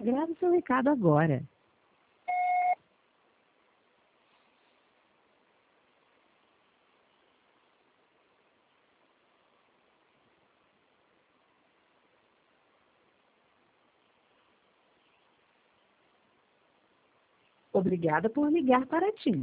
Grave seu recado agora. Obrigada por ligar para a TIM.